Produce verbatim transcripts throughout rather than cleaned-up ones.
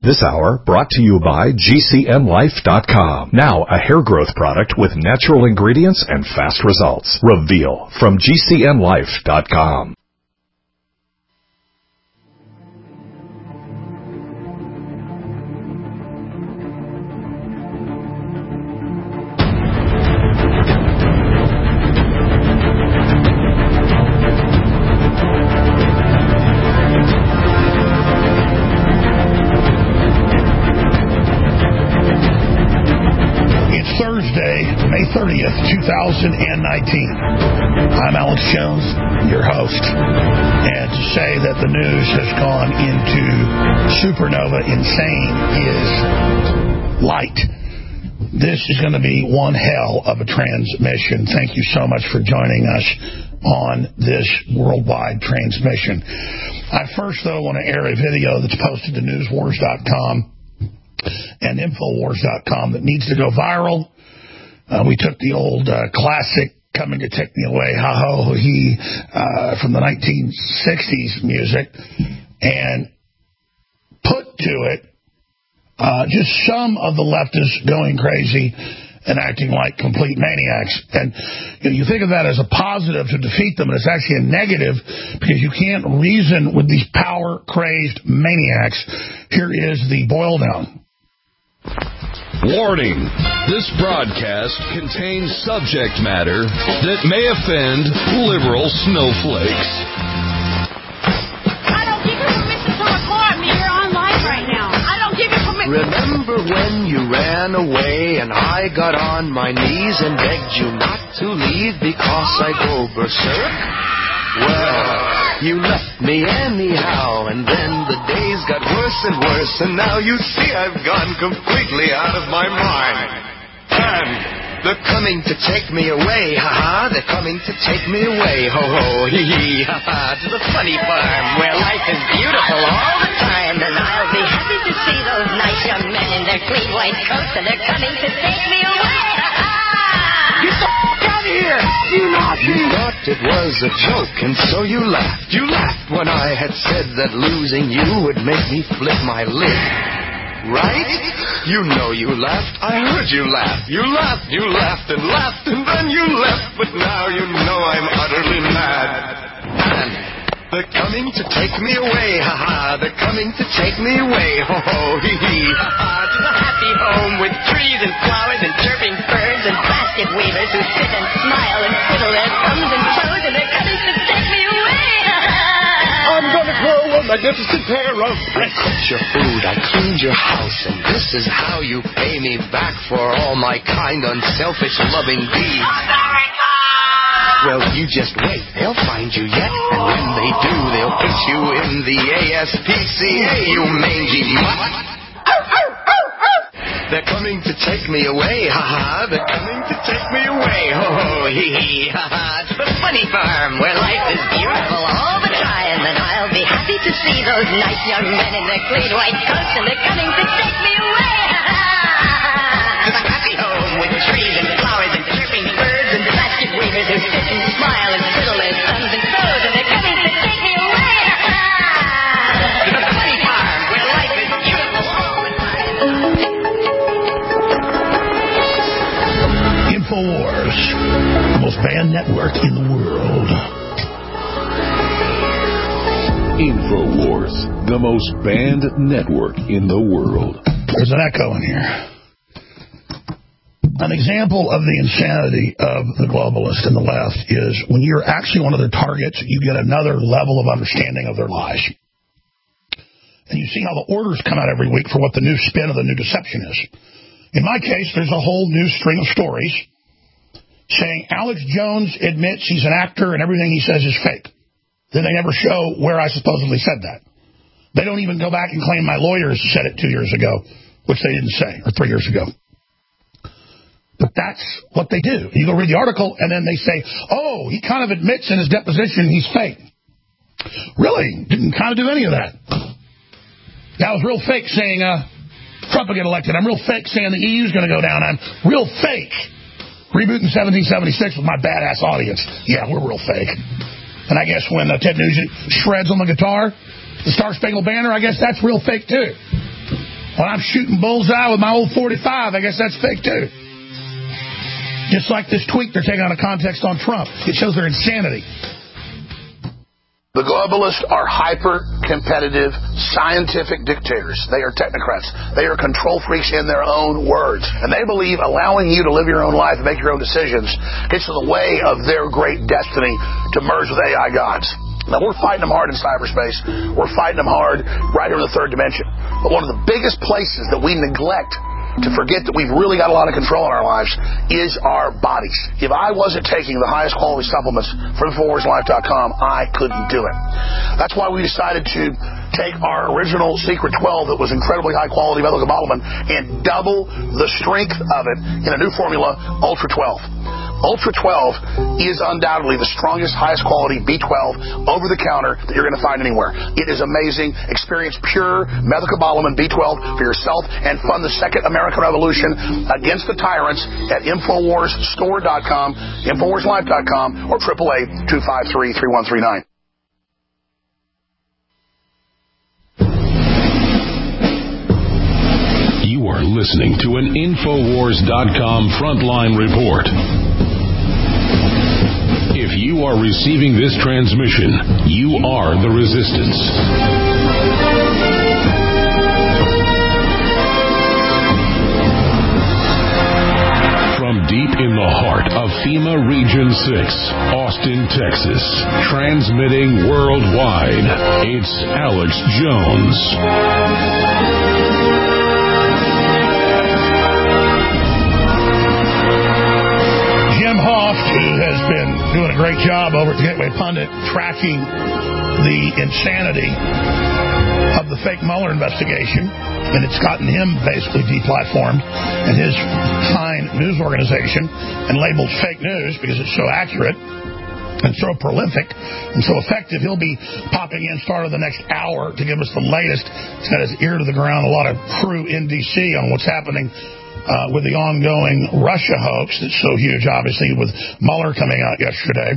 This hour brought to you by G C N Life dot com. Now a hair growth product with natural ingredients and fast results. Reveal from G C N Life dot com. thirtieth, twenty nineteen. I'm Alex Jones, your host. And to say that the news has gone into supernova insane is light. This is going to be one hell of a transmission. Thank you so much for joining us on this worldwide transmission. I first, though, want to air a video that's posted to news wars dot com and infowars dot com that needs to go viral. Uh, we took the old uh, classic Coming to Take Me Away, Ha Ho He, uh, from the nineteen sixties music and put to it uh, just some of the leftists going crazy and acting like complete maniacs. And you know, you think of that as a positive to defeat them, but it's actually a negative because you can't reason with these power-crazed maniacs. Here is the boil down. Warning, this broadcast contains subject matter that may offend liberal snowflakes. I don't give you permission to record me. You're on live right now. I don't give you permission. Remember when you ran away and I got on my knees and begged you not to leave because I go berserk? Well, you left me anyhow, and then the days got worse and worse, and now you see I've gone completely out of my mind. And they're coming to take me away, ha-ha, they're coming to take me away, ho-ho, hee-hee, ha-ha, to the funny farm where life is beautiful all the time, and I'll be happy to see those nice young men in their clean white coats, and they're coming to take me away, ha-ha! Get the f*** out of here! You Nazi! You thought it was a joke, and so you laughed. You laughed when I had said that losing you would make me flip my lid. Right? You know you laughed. I heard you laugh. You laughed, you laughed and laughed, and then you left. But now you know I'm utterly mad. And they're coming to take me away, ha-ha. They're coming to take me away, ho-ho, hee-hee, ha-ha. To the happy home with trees and flowers and chirping birds and basket weavers who sit and smile and twiddle their thumbs and toes, and they're coming to take me away, ha-ha. I'm gonna grow a magnificent pair of breasts. I cooked your food, I cleaned your house, and this is how you pay me back for all my kind, unselfish, loving deeds. America! Well, you just wait. They'll find you yet, and when they do, they'll put you in the A S P C A, you mangy mutt. They're coming to take me away, ha-ha. They're coming to take me away, ho-ho, hee-hee, ha-ha. To the funny farm where life is beautiful all the time, and I'll be happy to see those nice young men in their clean white coats, and they're coming to take me away, ha-ha. To the happy home with trees and flowers and chirping birds and the basket weavers who sit and smile and twiddle their thumbs and toes, and they're coming to take me away, ha-ha. To the funny farm where life is beautiful all the time. InfoWars, the most banned network in the world. InfoWars, the most banned network in the world. There's an echo in here. An example of the insanity of the globalist and the left is when you're actually one of their targets, you get another level of understanding of their lies. And you see how the orders come out every week for what the new spin of the new deception is. In my case, there's a whole new string of stories saying Alex Jones admits he's an actor and everything he says is fake. Then they never show where I supposedly said that. They don't even go back and claim my lawyers said it two years ago, which they didn't say, or three years ago. But that's what they do. You go read the article, and then they say, oh, he kind of admits in his deposition he's fake. Really? Didn't kind of do any of that. That was real fake saying uh, Trump will get elected. I'm real fake saying the E U's going to go down. I'm real fake rebooting seventeen seventy-six with my badass audience. Yeah, we're real fake. And I guess when uh, Ted Nugent shreds on the guitar, the Star Spangled Banner, I guess that's real fake, too. When I'm shooting bullseye with my old forty-five, I guess that's fake, too. Just like this tweet they're taking out of context on Trump. It shows their insanity. The globalists are hyper-competitive, scientific dictators. They are technocrats. They are control freaks in their own words. And they believe allowing you to live your own life and make your own decisions gets in the way of their great destiny to merge with A I gods. Now, we're fighting them hard in cyberspace. We're fighting them hard right here in the third dimension. But one of the biggest places that we neglect to forget that we've really got a lot of control in our lives is our bodies. If I wasn't taking the highest quality supplements from Infowars Life dot com, I couldn't do it. That's why we decided to take our original Secret twelve that was incredibly high quality methylcobalamin and double the strength of it in a new formula, Ultra twelve. Ultra twelve is undoubtedly the strongest, highest quality B twelve over-the-counter that you're going to find anywhere. It is amazing. Experience pure methylcobalamin B twelve for yourself and fund the second American Revolution against the tyrants at Infowars Store dot com, Infowars Life dot com, or triple A two five three, three one three nine. You are listening to an Infowars dot com Frontline Report. If you are receiving this transmission, you are the resistance. From deep in the heart of FEMA Region six, Austin, Texas, transmitting worldwide, it's Alex Jones. Jim Hoft, who has been doing a great job over at the Gateway Pundit, tracking the insanity of the fake Mueller investigation, and it's gotten him basically deplatformed and his fine news organization and labeled fake news because it's so accurate and so prolific and so effective. He'll be popping in start of the next hour to give us the latest. He's got his ear to the ground, a lot of crew in D C on what's happening Uh, with the ongoing Russia hoax that's so huge, obviously, with Mueller coming out yesterday.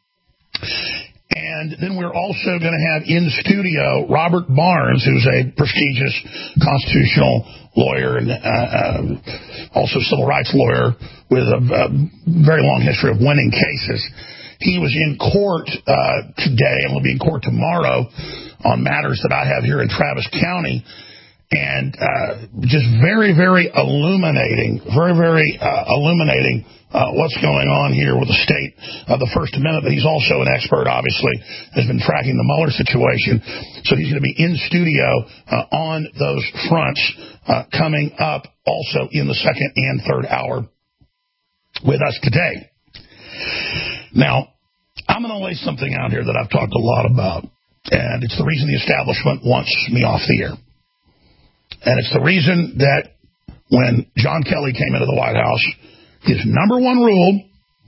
And then we're also going to have in studio Robert Barnes, who's a prestigious constitutional lawyer and uh, uh, also civil rights lawyer with a, a very long history of winning cases. He was in court uh, today and will be in court tomorrow on matters that I have here in Travis County. And uh, just very, very illuminating, very, very uh, illuminating uh, what's going on here with the state of the First Amendment. But he's also an expert, obviously, has been tracking the Mueller situation. So he's going to be in studio uh, on those fronts uh, coming up also in the second and third hour with us today. Now, I'm going to lay something out here that I've talked a lot about, and it's the reason the establishment wants me off the air. And it's the reason that when John Kelly came into the White House, his number one rule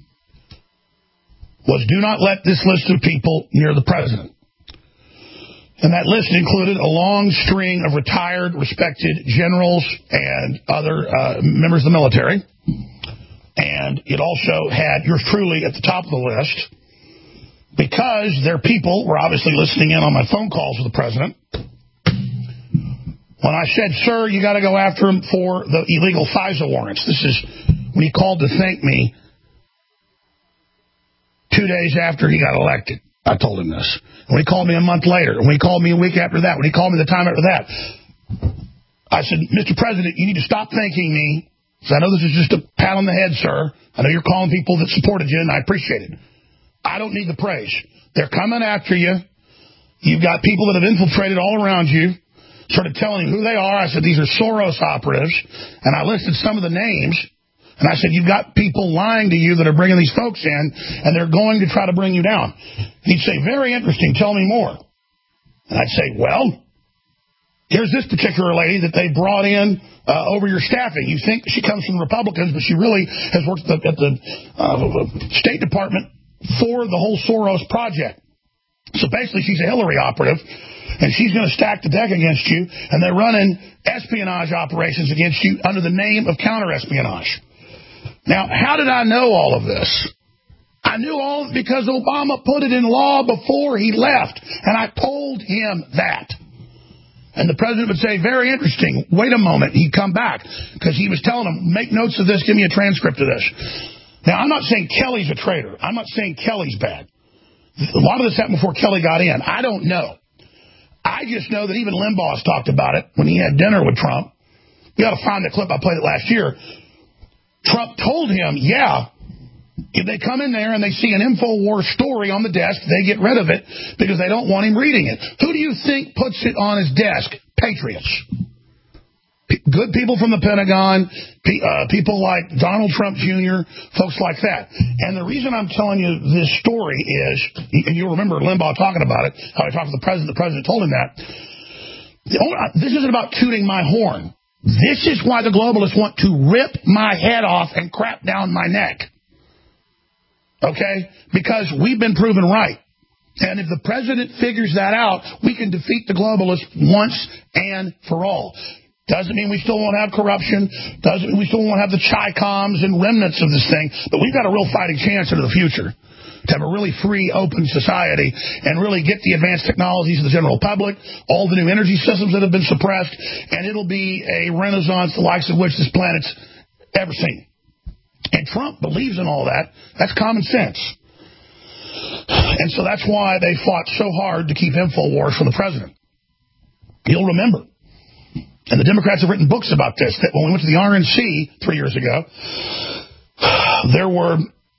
was do not let this list of people near the president. And that list included a long string of retired, respected generals and other uh, members of the military. And it also had yours truly at the top of the list because their people were obviously listening in on my phone calls with the president. When I said, sir, you got to go after him for the illegal FISA warrants. This is when he called to thank me two days after he got elected. I told him this. When he called me a month later, when he called me a week after that, when he called me the time after that, I said, Mister President, you need to stop thanking me. So I know this is just a pat on the head, sir. I know you're calling people that supported you, and I appreciate it. I don't need the praise. They're coming after you. You've got people that have infiltrated all around you. Started telling him who they are. I said, these are Soros operatives. And I listed some of the names. And I said, you've got people lying to you that are bringing these folks in, and they're going to try to bring you down. He'd say, very interesting. Tell me more. And I'd say, well, here's this particular lady that they brought in uh, over your staffing. You think she comes from the Republicans, but she really has worked at the, at the uh, State Department for the whole Soros project. So basically, she's a Hillary operative. And she's going to stack the deck against you, and they're running espionage operations against you under the name of counter-espionage. Now, how did I know all of this? I knew all of it because Obama put it in law before he left, and I told him that. And the president would say, very interesting. Wait a moment. He'd come back because he was telling them, make notes of this. Give me a transcript of this. Now, I'm not saying Kelly's a traitor. I'm not saying Kelly's bad. A lot of this happened before Kelly got in. I don't know. I just know that even Limbaugh talked about it when he had dinner with Trump. You got to find the clip. I played it last year. Trump told him, yeah, if they come in there and they see an InfoWars story on the desk, they get rid of it because they don't want him reading it. Who do you think puts it on his desk? Patriots. P- good people from the Pentagon, pe- uh, people like Donald Trump Junior, folks like that. And the reason I'm telling you this story is, and you'll remember Limbaugh talking about it, how he talked to the president, the president told him that. The only, this isn't about tooting my horn. This is why the globalists want to rip my head off and crap down my neck. Okay? Because we've been proven right. And if the president figures that out, we can defeat the globalists once and for all. Doesn't mean we still won't have corruption. Doesn't mean we still won't have the Chi-Coms and remnants of this thing. But we've got a real fighting chance into the future to have a really free, open society and really get the advanced technologies to the general public, all the new energy systems that have been suppressed, and it'll be a renaissance the likes of which this planet's ever seen. And Trump believes in all that. That's common sense. And so that's why they fought so hard to keep InfoWars from the president. You'll remember. And the Democrats have written books about this, that when we went to the R N C three years ago, there were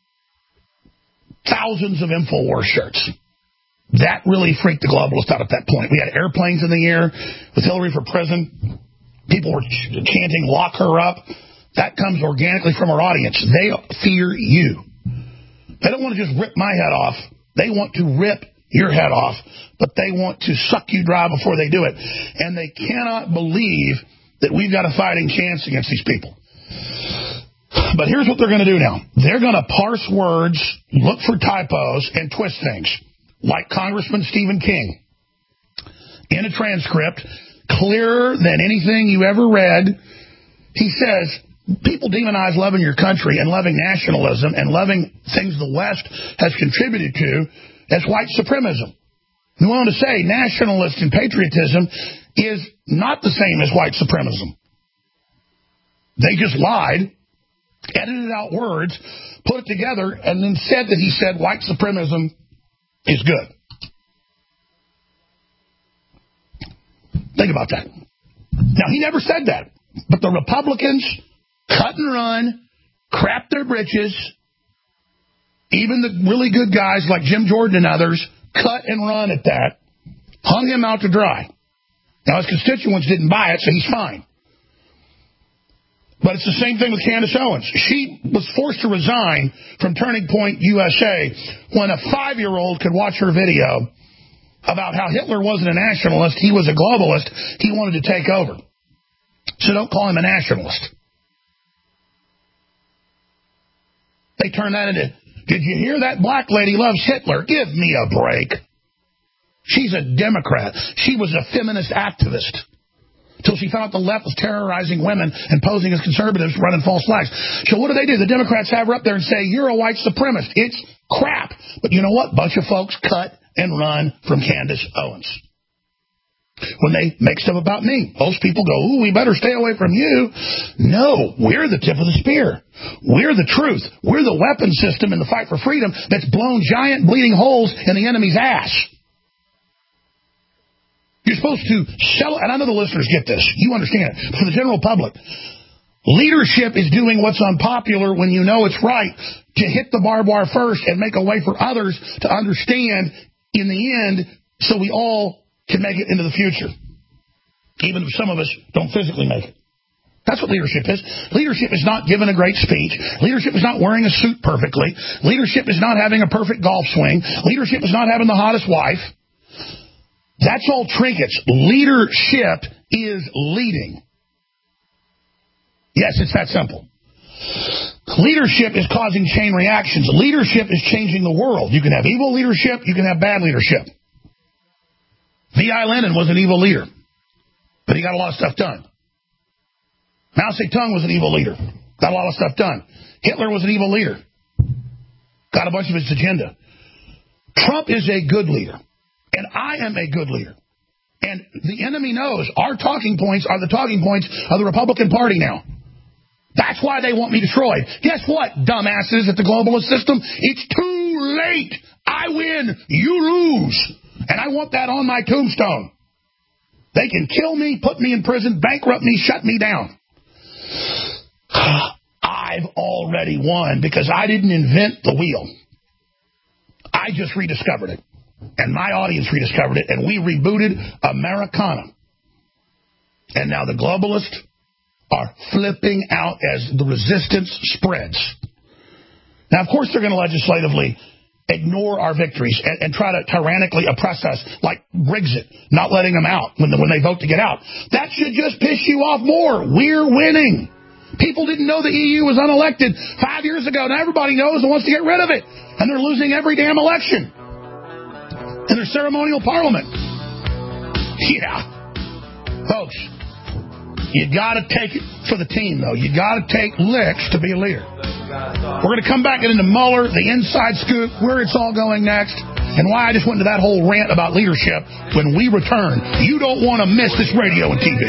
thousands of InfoWars shirts. That really freaked the globalists out at that point. We had airplanes in the air with Hillary for president. People were ch- chanting, lock her up. That comes organically from our audience. They fear you. They don't want to just rip my head off. They want to rip your head off, but they want to suck you dry before they do it. And they cannot believe that we've got a fighting chance against these people. But here's what they're going to do now. They're going to parse words, look for typos, and twist things. Like Congressman Stephen King. In a transcript, clearer than anything you ever read, he says, people demonize loving your country and loving nationalism and loving things the West has contributed to as white supremacism. We want to say nationalist and patriotism is not the same as white supremacism. They just lied, edited out words, put it together, and then said that he said white supremacism is good. Think about that. Now, he never said that, but the Republicans cut and run, crap their britches. Even the really good guys like Jim Jordan and others cut and run at that, hung him out to dry. Now, his constituents didn't buy it, so he's fine. But it's the same thing with Candace Owens. She was forced to resign from Turning Point U S A when a five-year-old could watch her video about how Hitler wasn't a nationalist, he was a globalist, he wanted to take over. So don't call him a nationalist. They turn that into, did you hear that black lady loves Hitler? Give me a break. She's a Democrat. She was a feminist activist until she found out the left was terrorizing women and posing as conservatives, running false flags. So what do they do? The Democrats have her up there and say, you're a white supremacist. It's crap. But you know what? Bunch of folks cut and run from Candace Owens. When they make stuff about me, most people go, ooh, we better stay away from you. No, we're the tip of the spear. We're the truth. We're the weapon system in the fight for freedom that's blown giant bleeding holes in the enemy's ass. You're supposed to sell, and I know the listeners get this. You understand it. For the general public, leadership is doing what's unpopular when you know it's right to hit the barbed wire first and make a way for others to understand in the end so we all can make it into the future, even if some of us don't physically make it. That's what leadership is. Leadership is not giving a great speech. Leadership is not wearing a suit perfectly. Leadership is not having a perfect golf swing. Leadership is not having the hottest wife. That's all trinkets. Leadership is leading. Yes, it's that simple. Leadership is causing chain reactions. Leadership is changing the world. You can have evil leadership. You can have bad leadership. V I Lenin was an evil leader, but he got a lot of stuff done. Mao Zedong was an evil leader, got a lot of stuff done. Hitler was an evil leader, got a bunch of his agenda. Trump is a good leader, and I am a good leader. And the enemy knows our talking points are the talking points of the Republican Party now. That's why they want me destroyed. Guess what, dumbasses at the globalist system? It's too late. I win, you lose. And I want that on my tombstone. They can kill me, put me in prison, bankrupt me, shut me down. I've already won because I didn't invent the wheel. I just rediscovered it. And my audience rediscovered it, and we rebooted Americana. And now the globalists are flipping out as the resistance spreads. Now, of course, they're going to legislatively ignore our victories and, and try to tyrannically oppress us, like Brexit, not letting them out when, the, when they vote to get out. That should just piss you off more. We're winning. People didn't know the E U was unelected five years ago. Now everybody knows and wants to get rid of it. And they're losing every damn election. And their ceremonial parliament. Yeah. Folks, you got to take it for the team, though. You got to take licks to be a leader. We're going to come back into Mueller, the inside scoop, where it's all going next, and why I just went into that whole rant about leadership when we return. You don't want to miss this radio and T V.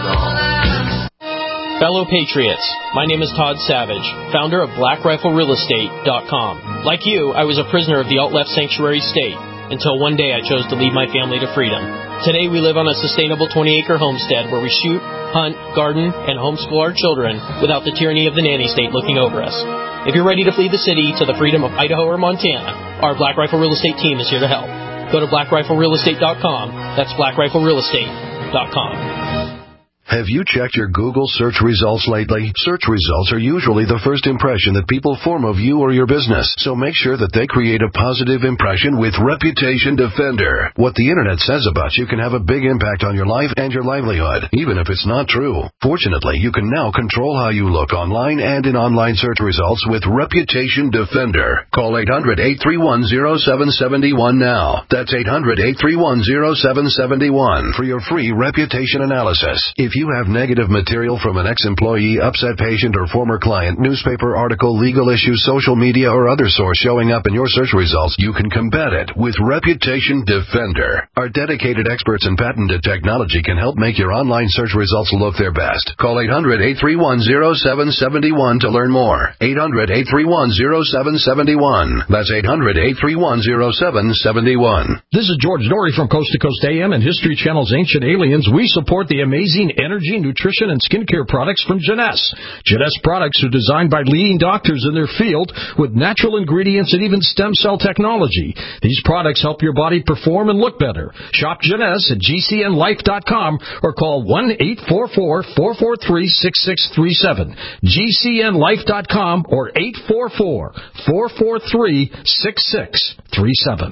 Fellow Patriots, my name is Todd Savage, founder of Black Rifle Real Estate dot com. Like you, I was a prisoner of the alt-left sanctuary state until one day I chose to lead my family to freedom. Today we live on a sustainable twenty-acre homestead where we shoot, hunt, garden, and homeschool our children without the tyranny of the nanny state looking over us. If you're ready to flee the city to the freedom of Idaho or Montana, our Black Rifle Real Estate team is here to help. Go to Black Rifle Real Estate dot com. That's Black Rifle Real Estate dot com. Have you checked your Google search results lately? Search results are usually the first impression that people form of you or your business, so make sure that they create a positive impression with Reputation Defender. What the internet says about you can have a big impact on your life and your livelihood, even if it's not true. Fortunately, you can now control how you look online and in online search results with Reputation Defender. Call eight hundred, eight three one, zero seven seven one now. That's eight hundred, eight three one, zero seven seven one for your free reputation analysis. If you have negative material from an ex-employee, upset patient, or former client, newspaper article, legal issue, social media, or other source showing up in your search results, you can combat it with Reputation Defender. Our dedicated experts in patented technology can help make your online search results look their best. Call eight hundred, eight three one, zero seven seven one to learn more. eight hundred, eight three one, zero seven seven one. That's eight hundred, eight three one, zero seven seven one. This is George Dory from Coast to Coast A M and History Channel's Ancient Aliens. We support the amazing energy, nutrition, and skincare products from Jeunesse. Jeunesse products are designed by leading doctors in their field with natural ingredients and even stem cell technology. These products help your body perform and look better. Shop Jeunesse at G C N life dot com or call one eight four four, four four three, six six three seven. G C N life dot com or eight four four, four four three, six six three seven.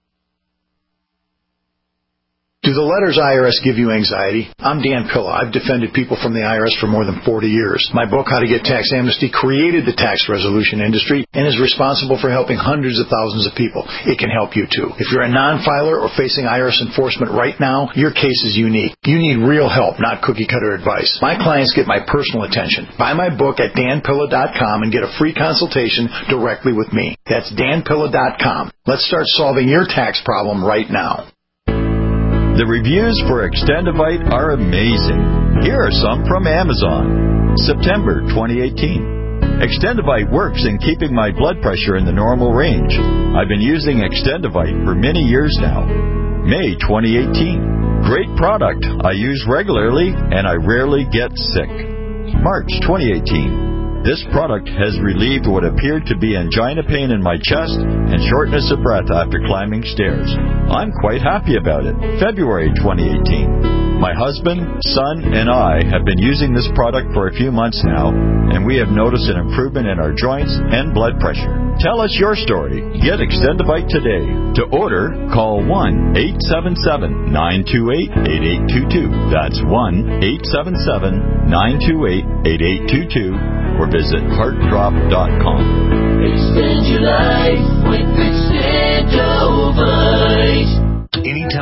Do the letters I R S give you anxiety? I'm Dan Pilla. I've defended people from the I R S for more than forty years. My book, How to Get Tax Amnesty, created the tax resolution industry and is responsible for helping hundreds of thousands of people. It can help you, too. If you're a non-filer or facing I R S enforcement right now, your case is unique. You need real help, not cookie-cutter advice. My clients get my personal attention. Buy my book at Dan Pilla dot com and get a free consultation directly with me. That's Dan Pilla dot com. Let's start solving your tax problem right now. The reviews for Extendivite are amazing. Here are some from Amazon. September twenty eighteen. Extendivite works in keeping my blood pressure in the normal range. I've been using Extendivite for many years now. May twenty eighteen. Great product. I use regularly and I rarely get sick. March twenty eighteen. This product has relieved what appeared to be angina pain in my chest and shortness of breath after climbing stairs. I'm quite happy about it. February twenty eighteen. My husband, son, and I have been using this product for a few months now, and we have noticed an improvement in our joints and blood pressure. Tell us your story. Get Extendivite today. To order, call one eight seven seven, nine two eight, eight eight two two. That's one eight seven seven, nine two eight, eight eight two two. Or visit heart drop dot com. Extend your life with Extendivite. Anytime,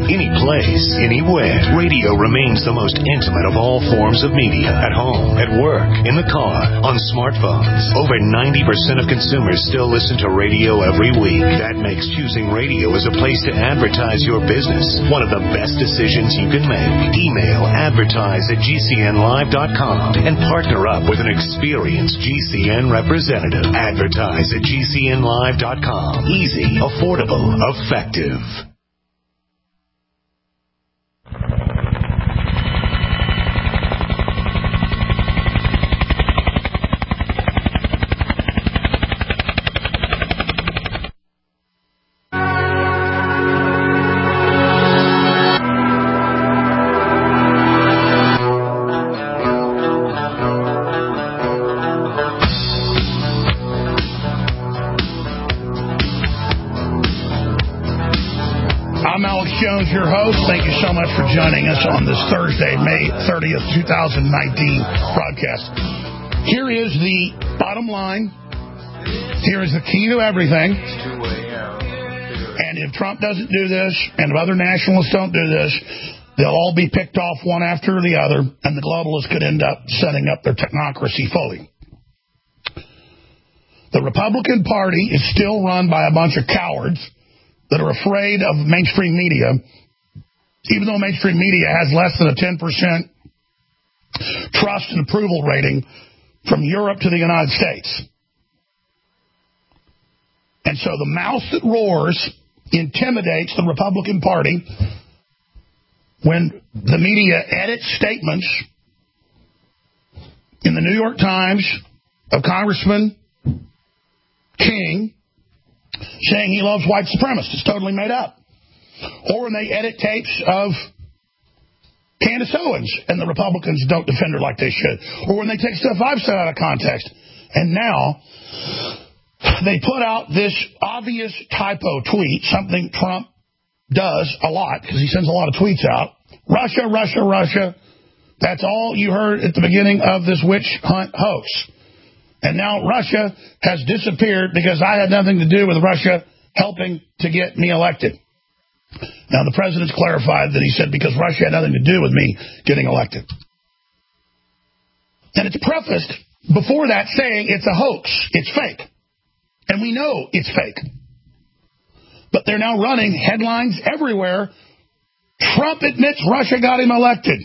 any place, anywhere. Radio remains the most intimate of all forms of media. At home, at work, in the car, on smartphones. Over ninety percent of consumers still listen to radio every week. That makes choosing radio as a place to advertise your business one of the best decisions you can make. Email advertise at G C N live dot com and partner up with an experienced G C N representative. Advertise at G C N live dot com. Easy, affordable, effective. Your host. Thank you so much for joining us on this Thursday, May thirtieth, twenty nineteen broadcast. Here is the bottom line. Here is the key to everything. And if Trump doesn't do this, and if other nationalists don't do this, they'll all be picked off one after the other, and the globalists could end up setting up their technocracy fully. The Republican Party is still run by a bunch of cowards that are afraid of mainstream media, even though mainstream media has less than a ten percent trust and approval rating from Europe to the United States. And so the mouse that roars intimidates the Republican Party when the media edits statements in the New York Times of Congressman King saying he loves white supremacists. It's totally made up. Or when they edit tapes of Candace Owens and the Republicans don't defend her like they should. Or when they take stuff I've said out of context. And now they put out this obvious typo tweet, something Trump does a lot because he sends a lot of tweets out. Russia, Russia, Russia. That's all you heard at the beginning of this witch hunt hoax. And now Russia has disappeared because I had nothing to do with Russia helping to get me elected. Now, the president's clarified that he said because Russia had nothing to do with me getting elected. And it's prefaced before that saying it's a hoax. It's fake. And we know it's fake. But they're now running headlines everywhere. Trump admits Russia got him elected.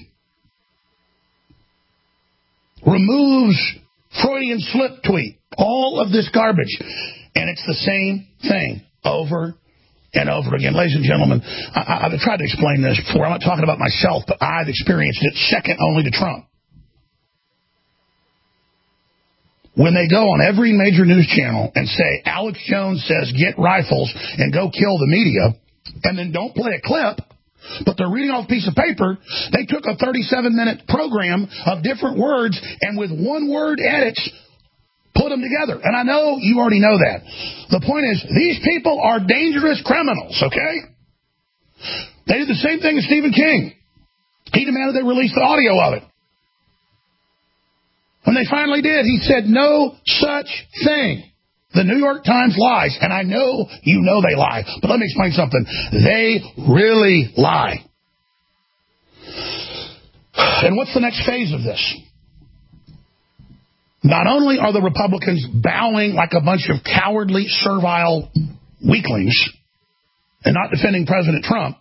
Removes Freudian slip tweet. All of this garbage. And it's the same thing over and over again. Ladies and gentlemen, I, I've tried to explain this before. I'm not talking about myself, but I've experienced it second only to Trump. When they go on every major news channel and say, Alex Jones says get rifles and go kill the media, and then don't play a clip, but they're reading off a piece of paper, they took a thirty-seven minute program of different words and with one word edits, put them together. And I know you already know that. The point is, these people are dangerous criminals, okay? They did the same thing as Stephen King. He demanded they release the audio of it. When they finally did, he said, no such thing. The New York Times lies, and I know you know they lie, but let me explain something. They really lie. And what's the next phase of this? Not only are the Republicans bowing like a bunch of cowardly, servile weaklings and not defending President Trump,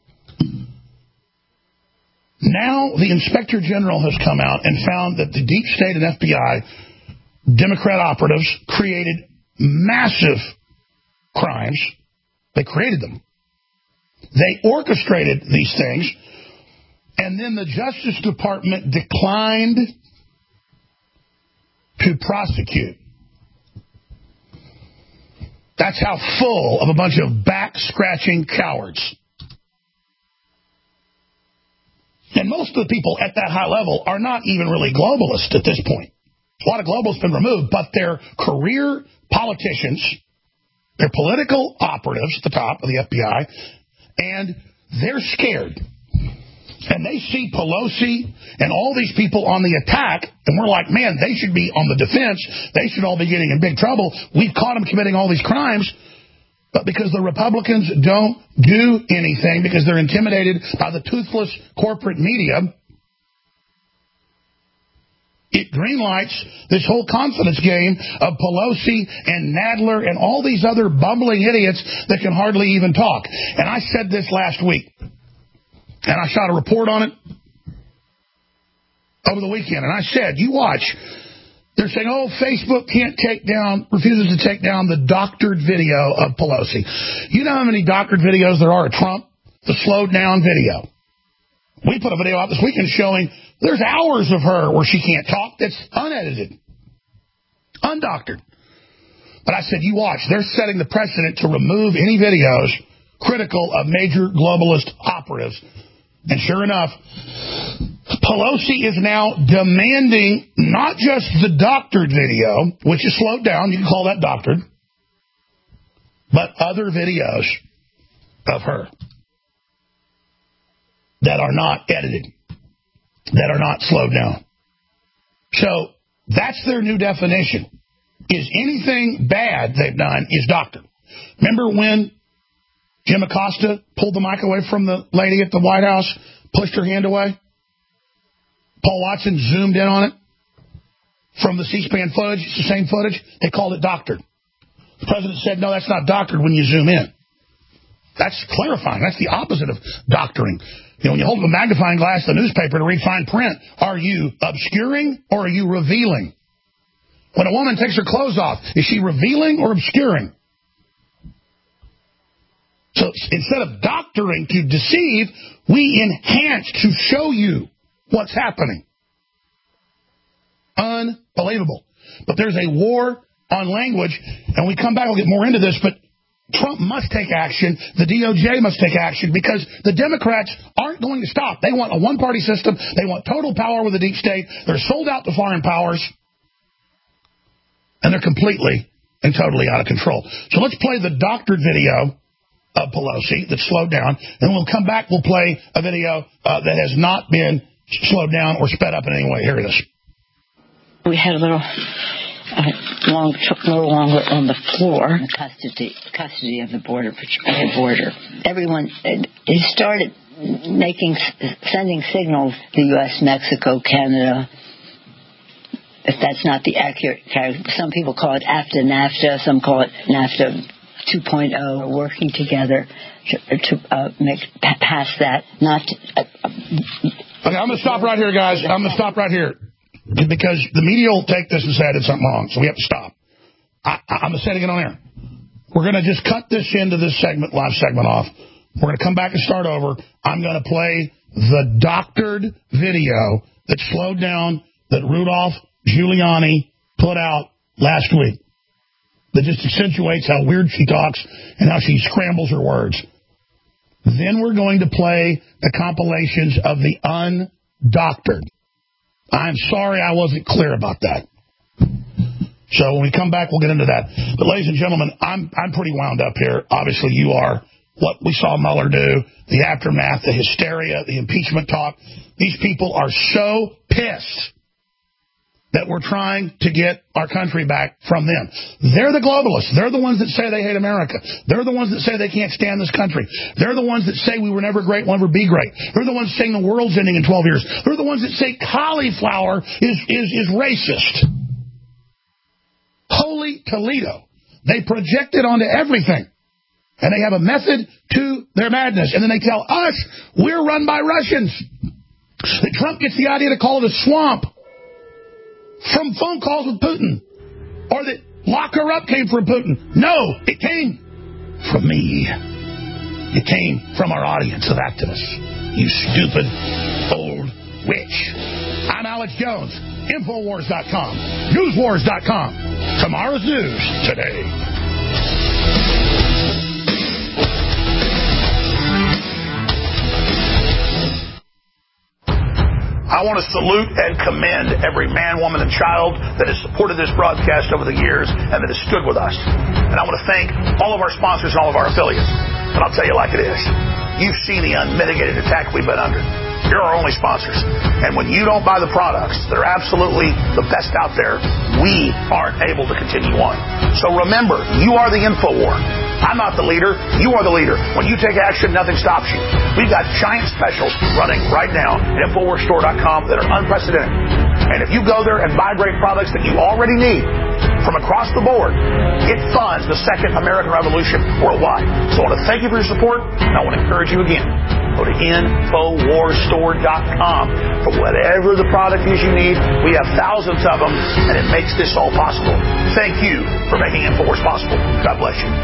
now the Inspector General has come out and found that the deep state and F B I Democrat operatives created massive crimes. They created them. They orchestrated these things. And then the Justice Department declined to prosecute. That's how full of a bunch of back-scratching cowards. And most of the people at that high level are not even really globalists at this point. A lot of globalists have been removed, but they're career politicians, they're political operatives at the top of the F B I, and they're scared. And they see Pelosi and all these people on the attack, and we're like, man, they should be on the defense. They should all be getting in big trouble. We've caught them committing all these crimes. But because the Republicans don't do anything, because they're intimidated by the toothless corporate media, it greenlights this whole confidence game of Pelosi and Nadler and all these other bumbling idiots that can hardly even talk. And I said this last week, and I shot a report on it over the weekend. And I said, you watch. They're saying, oh, Facebook can't take down, refuses to take down the doctored video of Pelosi. You know how many doctored videos there are of Trump? The slowed down video. We put a video out this weekend showing there's hours of her where she can't talk that's unedited, undoctored. But I said, you watch. They're setting the precedent to remove any videos critical of major globalist operatives. And sure enough, Pelosi is now demanding not just the doctored video, which is slowed down, you can call that doctored, but other videos of her that are not edited, that are not slowed down. So that's their new definition. Is anything bad they've done is doctored. Remember when Jim Acosta pulled the mic away from the lady at the White House, pushed her hand away? Paul Watson zoomed in on it from the C-SPAN footage. It's the same footage. They called it doctored. The president said, no, that's not doctored when you zoom in. That's clarifying. That's the opposite of doctoring. You know, when you hold up a magnifying glass to the newspaper to read fine print, are you obscuring or are you revealing? When a woman takes her clothes off, is she revealing or obscuring? So instead of doctoring to deceive, we enhance to show you what's happening. Unbelievable. But there's a war on language, and we come back, we'll get more into this, but Trump must take action. The D O J must take action because the Democrats aren't going to stop. They want a one-party system. They want total power with the deep state. They're sold out to foreign powers. And they're completely and totally out of control. So let's play the doctored video of Pelosi that's slowed down. And we'll come back, we'll play a video uh, that has not been slowed down or sped up in any way. Here it is. We had a little... Uh, long, took a little longer on the floor. Custody, custody of the border, uh, border. Everyone, it, it started making, sending signals to the U S, Mexico, Canada. If that's not the accurate, some people call it AFTA, NAFTA. Some call it NAFTA two point oh. Working together to, to uh, make pass that. Not. To, uh, okay, I'm going to stop right here, guys. I'm going to stop right here. Because the media will take this and say I did something wrong, so we have to stop. I, I'm going to say it again on air. We're going to just cut this into this segment, live segment off. We're going to come back and start over. I'm going to play the doctored video that slowed down that Rudolph Giuliani put out last week. That just accentuates how weird she talks and how she scrambles her words. Then we're going to play the compilations of the undoctored. I'm sorry I wasn't clear about that. So when we come back, we'll get into that. But ladies and gentlemen, I'm I'm pretty wound up here. Obviously, you are. What we saw Mueller do, the aftermath, the hysteria, the impeachment talk. These people are so pissed that we're trying to get our country back from them. They're the globalists. They're the ones that say they hate America. They're the ones that say they can't stand this country. They're the ones that say we were never great, we'll never be great. They're the ones saying the world's ending in twelve years. They're the ones that say cauliflower is, is, is racist. Holy Toledo. They project it onto everything. And they have a method to their madness. And then they tell us we're run by Russians. That Trump gets the idea to call it a swamp from phone calls with Putin, or that lock her up came from Putin. No, it came from me. It came from our audience of activists. You stupid old witch. I'm Alex Jones, Infowars dot com, Newswars dot com. Tomorrow's news today. I want to salute and commend every man, woman, and child that has supported this broadcast over the years and that has stood with us. And I want to thank all of our sponsors and all of our affiliates. And I'll tell you like it is. You've seen the unmitigated attack we've been under. You're our only sponsors. And when you don't buy the products that are absolutely the best out there, we aren't able to continue on. So remember, you are the InfoWar. I'm not the leader. You are the leader. When you take action, nothing stops you. We've got giant specials running right now at Infowars Store dot com that are unprecedented. And if you go there and buy great products that you already need from across the board, it funds the second American Revolution worldwide. So I want to thank you for your support, and I want to encourage you again. Go to Infowars Store dot com for whatever the product is you need. We have thousands of them, and it makes this all possible. Thank you for making Infowars possible. God bless you.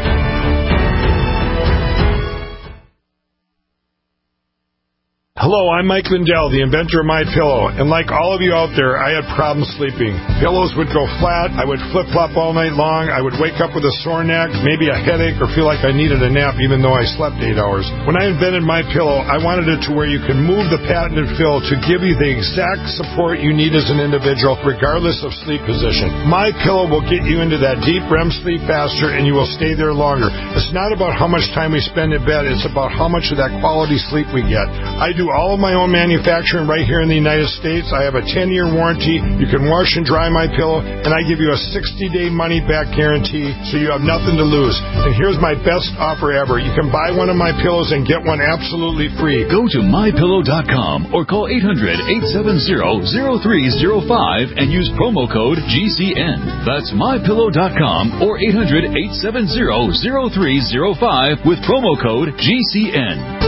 Hello, I'm Mike Lindell, the inventor of MyPillow, and like all of you out there, I had problems sleeping. Pillows would go flat, I would flip-flop all night long, I would wake up with a sore neck, maybe a headache, or feel like I needed a nap even though I slept eight hours. When I invented MyPillow, I wanted it to where you can move the patented fill to give you the exact support you need as an individual, regardless of sleep position. MyPillow will get you into that deep R E M sleep faster, and you will stay there longer. It's not about how much time we spend in bed, it's about how much of that quality sleep we get. I do all of my own manufacturing right here in the United States. I have a ten-year warranty. You can wash and dry my pillow, and I give you a sixty-day money-back guarantee, so you have nothing to lose. And here's my best offer ever. You can buy one of my pillows and get one absolutely free. Go to my pillow dot com or call eight hundred, eight seven zero, zero three zero five and use promo code G C N. That's my pillow dot com or eight hundred, eight seven zero, zero three zero five with promo code G C N.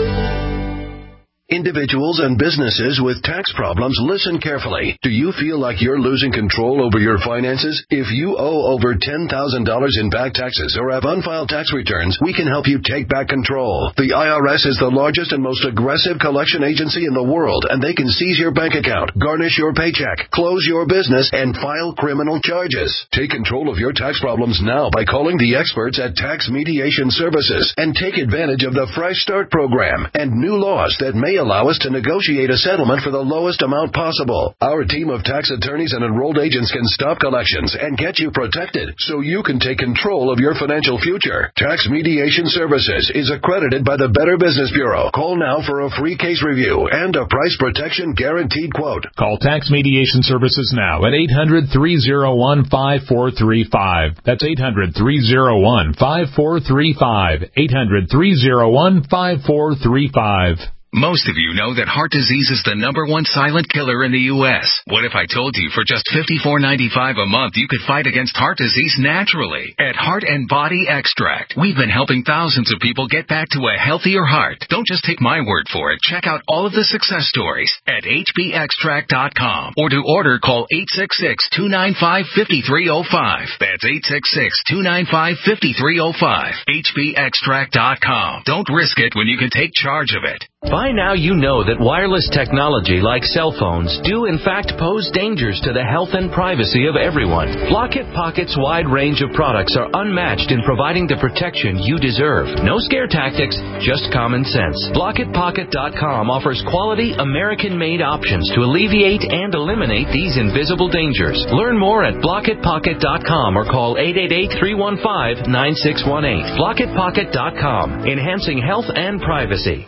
Individuals and businesses with tax problems, listen carefully. Do you feel like you're losing control over your finances? If you owe over ten thousand dollars in back taxes or have unfiled tax returns, we can help you take back control. The I R S is the largest and most aggressive collection agency in the world, and they can seize your bank account, garnish your paycheck, close your business, and file criminal charges. Take control of your tax problems now by calling the experts at Tax Mediation Services and take advantage of the Fresh Start program and new laws that may allow us to negotiate a settlement for the lowest amount possible. Our team of tax attorneys and enrolled agents can stop collections and get you protected so you can take control of your financial future. Tax Mediation Services is accredited by the Better Business Bureau. Call now for a free case review and a price protection guaranteed quote. Call Tax Mediation Services now at eight hundred, three oh one, five four three five. That's eight hundred, three oh one, five four three five. eight hundred, three oh one, five four three five. Most of you know that heart disease is the number one silent killer in the U S What if I told you for just fifty-four ninety-five a month you could fight against heart disease naturally? At Heart and Body Extract, we've been helping thousands of people get back to a healthier heart. Don't just take my word for it. Check out all of the success stories at H B extract dot com. Or to order, call eight six six, two nine five, five three zero five. That's eight six six, two nine five, five three zero five. H B extract dot com. Don't risk it when you can take charge of it. By now you know that wireless technology like cell phones do in fact pose dangers to the health and privacy of everyone. Blockit Pocket's wide range of products are unmatched in providing the protection you deserve. No scare tactics, just common sense. Blockit Pocket dot com offers quality American-made options to alleviate and eliminate these invisible dangers. Learn more at Blockit Pocket dot com or call eight eight eight, three one five, nine six one eight. Blockit Pocket dot com, enhancing health and privacy.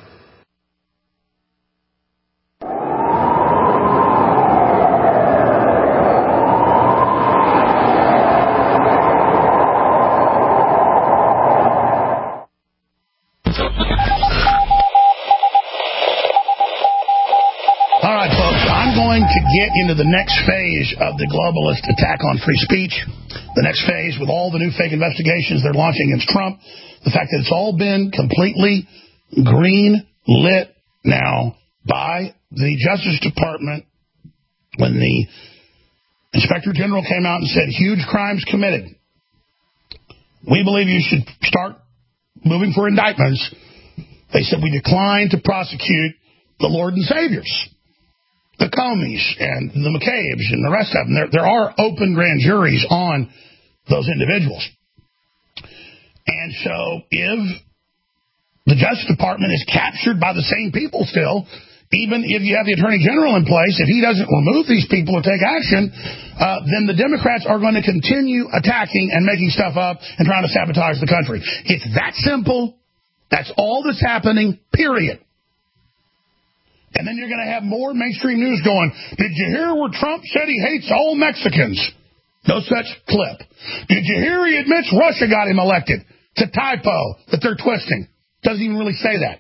Get into the next phase of the globalist attack on free speech, the next phase with all the new fake investigations they're launching against Trump, the fact that it's all been completely green lit now by the Justice Department when the Inspector General came out and said huge crimes committed. We believe you should start moving for indictments. They said we declined to prosecute the Lord and Saviors, the Comeys and the McCabe's and the rest of them. There, there are open grand juries on those individuals. And so if the Justice Department is captured by the same people still, even if you have the Attorney General in place, if he doesn't remove these people or take action, uh, then the Democrats are going to continue attacking and making stuff up and trying to sabotage the country. It's that simple. That's all that's happening, period. And then you're going to have more mainstream news going, did you hear where Trump said he hates all Mexicans? No such clip. Did you hear he admits Russia got him elected? It's a typo that they're twisting. Doesn't even really say that.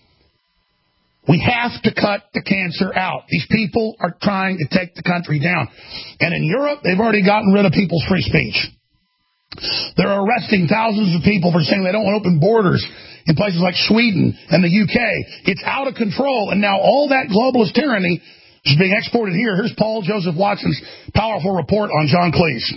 We have to cut the cancer out. These people are trying to take the country down. And in Europe, they've already gotten rid of people's free speech. They're arresting thousands of people for saying they don't want open borders in places like Sweden and the U K. It's out of control, and now all that globalist tyranny is being exported here. Here's Paul Joseph Watson's powerful report on John Cleese.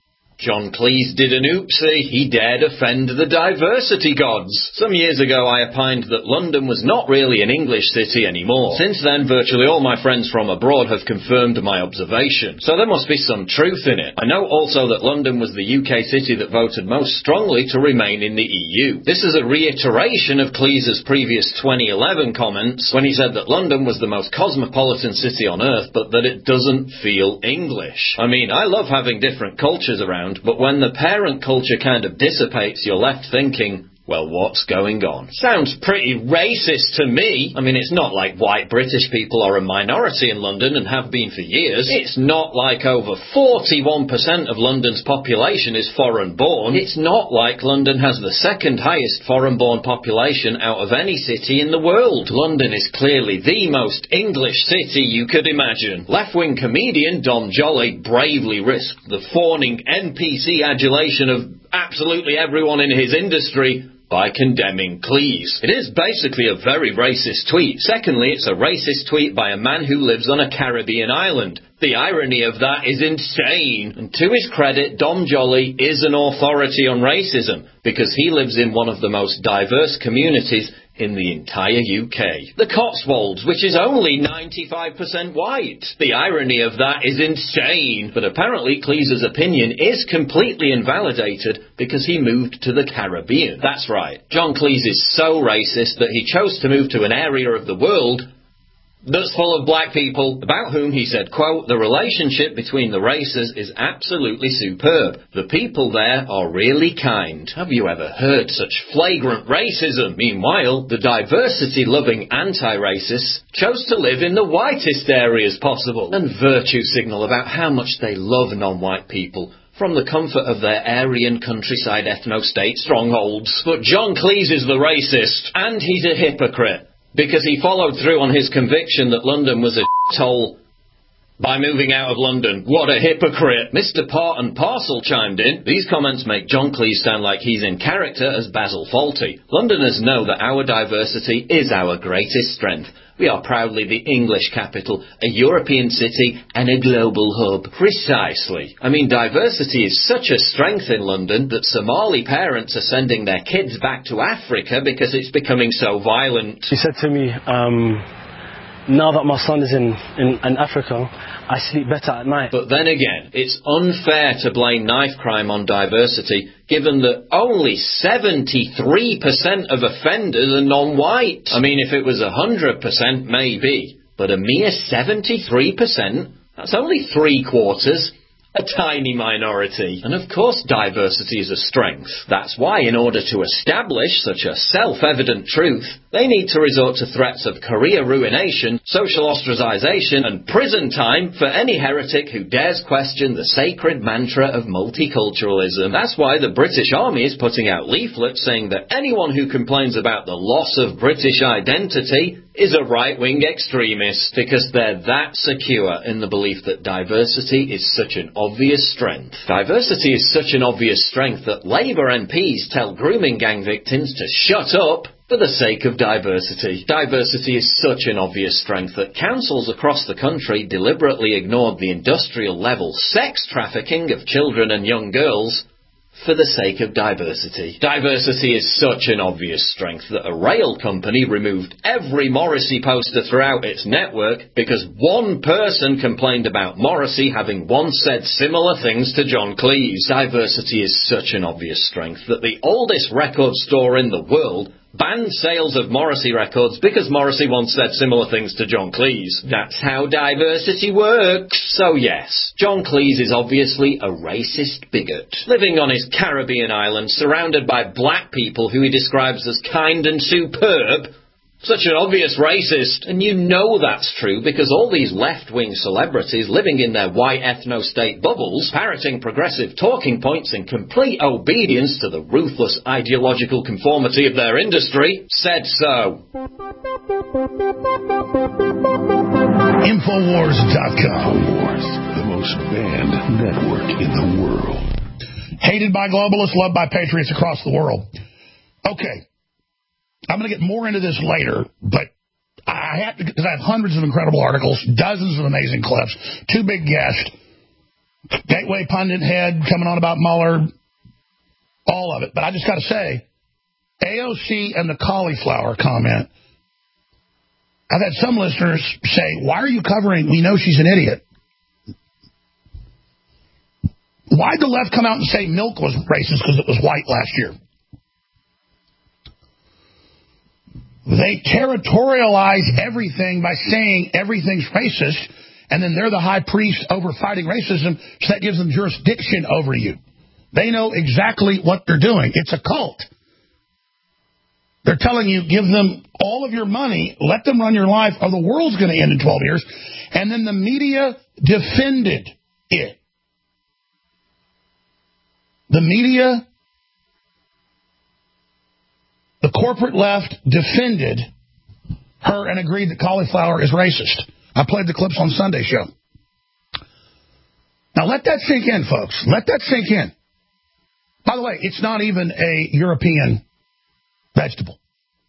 John Cleese did an oopsie. He dared offend the diversity gods. Some years ago, I opined that London was not really an English city anymore. Since then, virtually all my friends from abroad have confirmed my observation. So there must be some truth in it. I know also that London was the U K city that voted most strongly to remain in the E U. This is a reiteration of Cleese's previous twenty eleven comments when he said that London was the most cosmopolitan city on earth, but that it doesn't feel English. I mean, I love having different cultures around, but when the parent culture kind of dissipates, you're left thinking, well, what's going on? Sounds pretty racist to me. I mean, it's not like white British people are a minority in London and have been for years. It's not like over forty-one percent of London's population is foreign-born. It's not like London has the second highest foreign-born population out of any city in the world. London is clearly the most English city you could imagine. Left-wing comedian Dom Joly bravely risked the fawning N P C adulation of absolutely everyone in his industry by condemning Cleese. It is basically a very racist tweet. Secondly, it's a racist tweet by a man who lives on a Caribbean island. The irony of that is insane. And to his credit, Dom Joly is an authority on racism because he lives in one of the most diverse communities in the entire U K. The Cotswolds, which is only ninety-five percent white. The irony of that is insane. But apparently Cleese's opinion is completely invalidated because he moved to the Caribbean. That's right. John Cleese is so racist that he chose to move to an area of the world that's full of black people, about whom he said, quote, the relationship between the races is absolutely superb. The people there are really kind. Have you ever heard such flagrant racism? Meanwhile, the diversity-loving anti-racists chose to live in the whitest areas possible and virtue signal about how much they love non-white people from the comfort of their Aryan countryside ethno-state strongholds. But John Cleese is the racist, and he's a hypocrite, because he followed through on his conviction that London was a shithole by moving out of London. What a hypocrite. Mister Part and Parcel chimed in. These comments make John Cleese sound like he's in character as Basil Fawlty. Londoners know that our diversity is our greatest strength. We are proudly the English capital, a European city, and a global hub. Precisely. I mean, diversity is such a strength in London that Somali parents are sending their kids back to Africa because it's becoming so violent. She said to me, um, now that my son is in, in, in Africa, I sleep better at night. But then again, it's unfair to blame knife crime on diversity, given that only seventy-three percent of offenders are non-white. I mean, if it was one hundred percent, maybe. But a mere seventy-three percent? That's only three quarters. A tiny minority. And of course diversity is a strength. That's why, in order to establish such a self-evident truth, they need to resort to threats of career ruination, social ostracization, and prison time for any heretic who dares question the sacred mantra of multiculturalism. That's why the British Army is putting out leaflets saying that anyone who complains about the loss of British identity is a right-wing extremist, because they're that secure in the belief that diversity is such an obvious strength. Diversity is such an obvious strength that Labour M Ps tell grooming gang victims to shut up for the sake of diversity. Diversity is such an obvious strength that councils across the country deliberately ignored the industrial-level sex trafficking of children and young girls for the sake of diversity. Diversity is such an obvious strength that a rail company removed every Morrissey poster throughout its network because one person complained about Morrissey having once said similar things to John Cleese. Diversity is such an obvious strength that the oldest record store in the world banned sales of Morrissey records because Morrissey once said similar things to John Cleese. That's how diversity works. So yes, John Cleese is obviously a racist bigot, living on his Caribbean island surrounded by black people who he describes as kind and superb. Such an obvious racist. And you know that's true because all these left-wing celebrities living in their white ethno-state bubbles, parroting progressive talking points in complete obedience to the ruthless ideological conformity of their industry, said so. Infowars dot com. The most banned network in the world. Hated by globalists, loved by patriots across the world. Okay. I'm going to get more into this later, but I have to, because I have hundreds of incredible articles, dozens of amazing clips, two big guests, Gateway Pundit Head coming on about Mueller, all of it. But I just got to say, A O C and the cauliflower comment, I've had some listeners say, why are you covering, we know she's an idiot. Why'd the left come out and say milk was racist because it was white last year? They territorialize everything by saying everything's racist, and then they're the high priest over fighting racism, so that gives them jurisdiction over you. They know exactly what they're doing. It's a cult. They're telling you, give them all of your money, let them run your life, or the world's going to end in twelve years. And then the media defended it. The media, the corporate left defended her and agreed that cauliflower is racist. I played the clips on Sunday show. Now let that sink in, folks. Let that sink in. By the way, it's not even a European vegetable.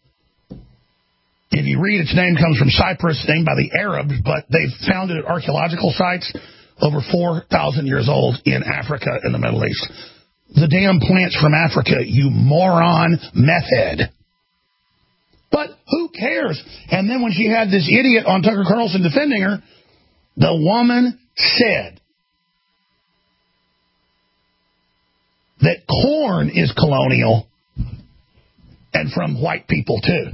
If you read, its name comes from Cyprus, named by the Arabs, but they've found it at archaeological sites over four thousand years old in Africa and the Middle East. The damn plant's from Africa, you moron meth head. But who cares? And then when she had this idiot on Tucker Carlson defending her, the woman said that corn is colonial and from white people too.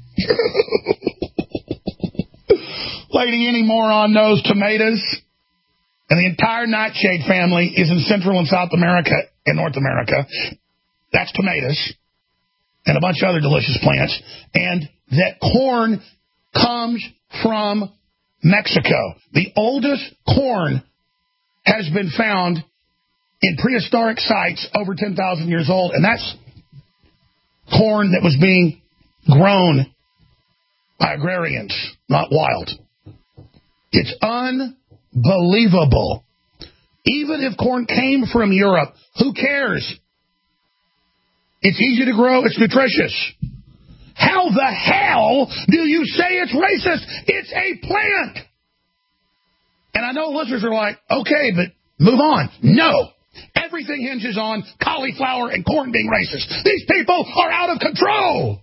Lady, any moron knows tomatoes. And the entire nightshade family is in Central and South America and North America. That's tomatoes and a bunch of other delicious plants. And that corn comes from Mexico. The oldest corn has been found in prehistoric sites over ten thousand years old. And that's corn that was being grown by agrarians, not wild. It's unbelievable. Even if corn came from Europe, who cares? It's easy to grow. It's nutritious. How the hell do you say it's racist? It's a plant. And I know listeners are like, okay, but move on. No. Everything hinges on cauliflower and corn being racist. These people are out of control.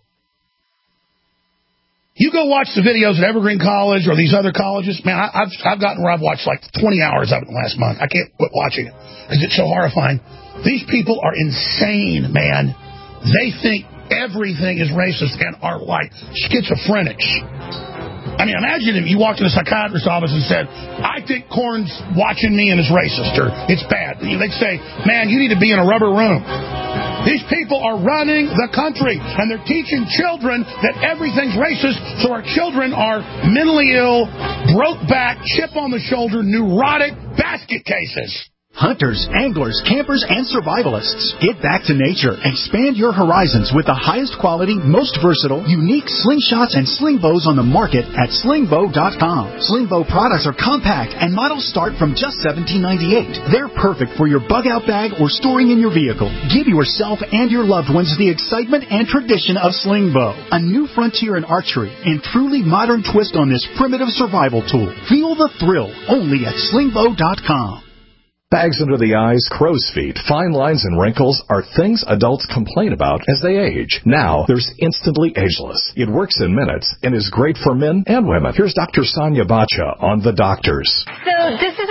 You go watch the videos at Evergreen College or these other colleges. Man, I, I've I've gotten where I've watched like twenty hours of it in the last month. I can't quit watching it because it's so horrifying. These people are insane, man. They think everything is racist and are like schizophrenics. I mean, imagine if you walked in a psychiatrist's office and said, I think corn's watching me and is racist, or it's bad. They'd say, man, you need to be in a rubber room. These people are running the country, and they're teaching children that everything's racist, so our children are mentally ill, broke back, chip on the shoulder, neurotic basket cases. Hunters, anglers, campers, and survivalists. Get back to nature. Expand your horizons with the highest quality, most versatile, unique slingshots and sling bows on the market at sling bow dot com. Sling bow products are compact and models start from just seventeen ninety-eight. They're perfect for your bug-out bag or storing in your vehicle. Give yourself and your loved ones the excitement and tradition of sling bow. A new frontier in archery and truly modern twist on this primitive survival tool. Feel the thrill only at sling bow dot com. Bags under the eyes, crow's feet, fine lines, and wrinkles are things adults complain about as they age. Now, there's Instantly Ageless. It works in minutes and is great for men and women. Here's Doctor Sonia Bacha on The Doctors. So this is a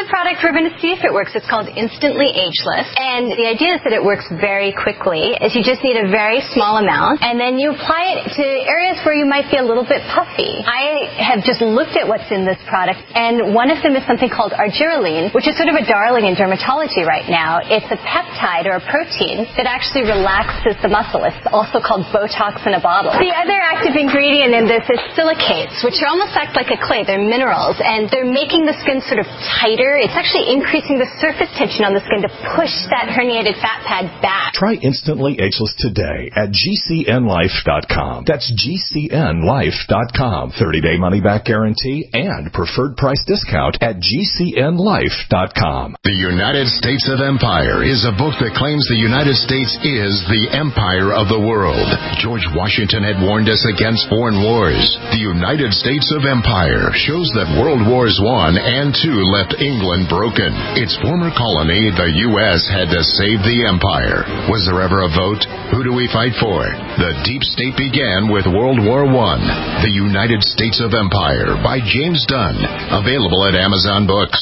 a product we're going to see if it works. It's called Instantly Ageless. And the idea is that it works very quickly, is you just need a very small amount, and then you apply it to areas where you might be a little bit puffy. I have just looked at what's in this product, and one of them is something called argireline, which is sort of a darling in dermatology right now. It's a peptide or a protein that actually relaxes the muscle. It's also called Botox in a bottle. The other active ingredient in this is silicates, which are almost act like a clay. They're minerals, and they're making the skin sort of tighter. It's actually increasing the surface tension on the skin to push that herniated fat pad back. Try Instantly Ageless today at G C N life dot com. That's G C N life dot com. thirty-day money-back guarantee and preferred price discount at G C N life dot com. The United States of Empire is a book that claims the United States is the empire of the world. George Washington had warned us against foreign wars. The United States of Empire shows that World Wars One and Two left England broken. Its former colony, the U S, had to save the empire. Was there ever a vote? Who do we fight for? The deep state began with World War One. The United States of Empire by James Dunn. Available at Amazon Books.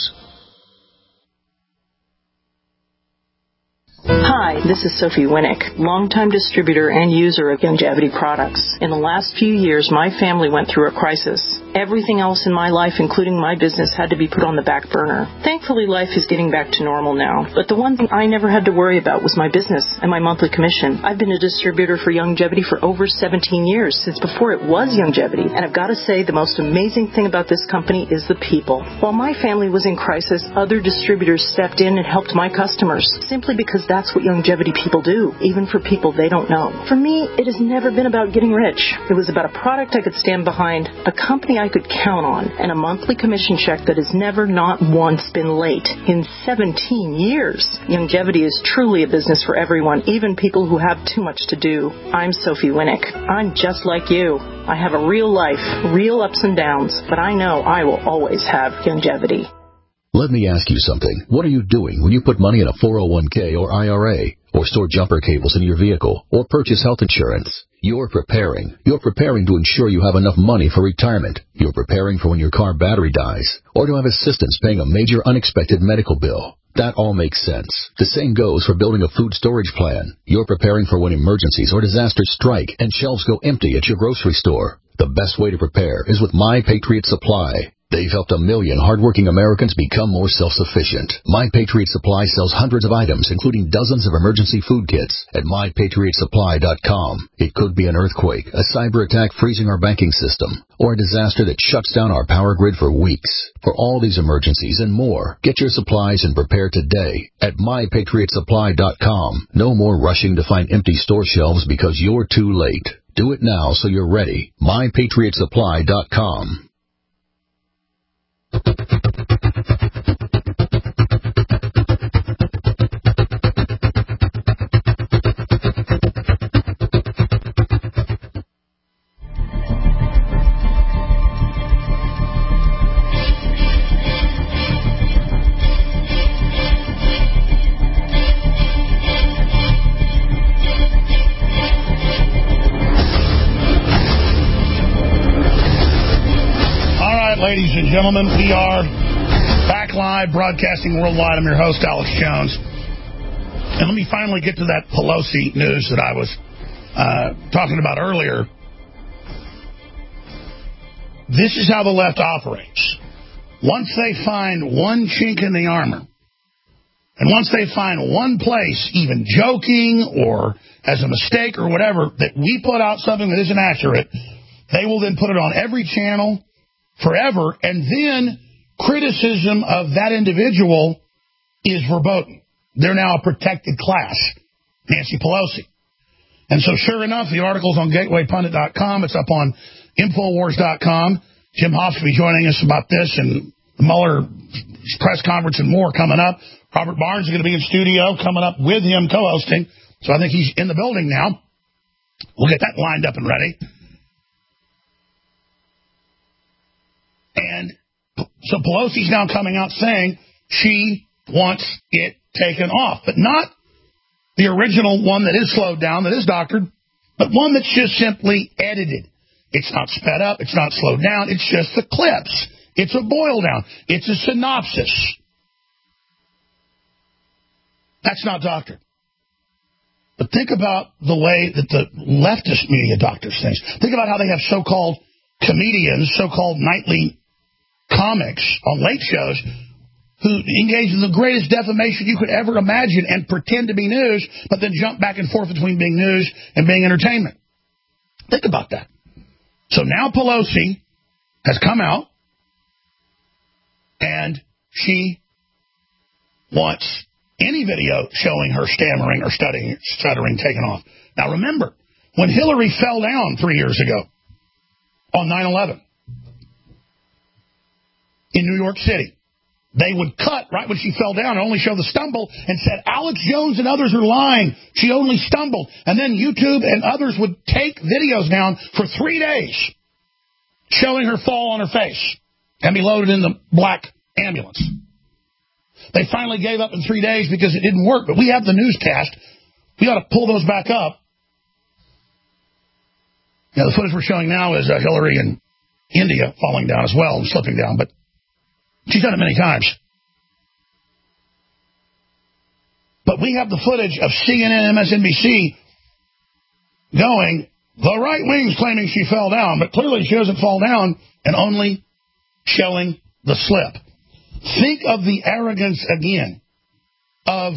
Hi, this is Sophie Winnick, longtime distributor and user of Youngevity products. In the last few years, my family went through a crisis. Everything else in my life, including my business, had to be put on the back burner. Thankfully, life is getting back to normal now. But the one thing I never had to worry about was my business and my monthly commission. I've been a distributor for Youngevity for over seventeen years, since before it was Youngevity. And I've got to say, the most amazing thing about this company is the people. While my family was in crisis, other distributors stepped in and helped my customers, simply because that's what Youngevity people do, even for people they don't know. For me, it has never been about getting rich. It was about a product I could stand behind, a company I could count on, and a monthly commission check that has never, not once, been late in seventeen years. Youngevity is truly a business for everyone, even people who have too much to do. I'm Sophie Winnick. I'm just like you. I have a real life, real ups and downs, but I know I will always have Youngevity. Let me ask you something. What are you doing when you put money in a four oh one k or I R A, or store jumper cables in your vehicle, or purchase health insurance? You're preparing. You're preparing to ensure you have enough money for retirement. You're preparing for when your car battery dies, or to have assistance paying a major unexpected medical bill. That all makes sense. The same goes for building a food storage plan. You're preparing for when emergencies or disasters strike and shelves go empty at your grocery store. The best way to prepare is with My Patriot Supply. They've helped a million hardworking Americans become more self-sufficient. My Patriot Supply sells hundreds of items, including dozens of emergency food kits at my patriot supply dot com. It could be an earthquake, a cyber attack freezing our banking system, or a disaster that shuts down our power grid for weeks. For all these emergencies and more, get your supplies and prepare today at my patriot supply dot com. No more rushing to find empty store shelves because you're too late. Do it now so you're ready. my patriot supply dot com. Ladies and gentlemen, we are back live, broadcasting worldwide. I'm your host, Alex Jones. And let me finally get to that Pelosi news that I was uh, talking about earlier. This is how the left operates. Once they find one chink in the armor, and once they find one place, even joking or as a mistake or whatever, that we put out something that isn't accurate, they will then put it on every channel forever, and then criticism of that individual is verboten. They're now a protected class, Nancy Pelosi. And so sure enough, the article's on gateway pundit dot com. It's up on infowars dot com. Jim Hobbs will be joining us about this and the Mueller press conference and more coming up. Robert Barnes is going to be in studio coming up with him co-hosting. So I think he's in the building now. We'll get that lined up and ready. And so Pelosi's now coming out saying she wants it taken off, but not the original one that is slowed down, that is doctored, but one that's just simply edited. It's not sped up. It's not slowed down. It's just the clips. It's a boil down. It's a synopsis. That's not doctored. But think about the way that the leftist media doctors things. Think about how they have so-called comedians, so-called nightly comics on late shows who engage in the greatest defamation you could ever imagine and pretend to be news, but then jump back and forth between being news and being entertainment. Think about that. So now Pelosi has come out and she wants any video showing her stammering or stuttering, stuttering taken off. Now remember, when Hillary fell down three years ago on nine eleven in New York City, they would cut right when she fell down and only show the stumble and said, Alex Jones and others are lying. She only stumbled. And then YouTube and others would take videos down for three days showing her fall on her face and be loaded in the black ambulance. They finally gave up in three days because it didn't work. But we have the newscast. We ought to pull those back up. Now, the footage we're showing now is uh, Hillary in India falling down as well and slipping down. But she's done it many times. But we have the footage of C N N, M S N B C going, the right wing's claiming she fell down, but clearly she doesn't fall down, and only showing the slip. Think of the arrogance again of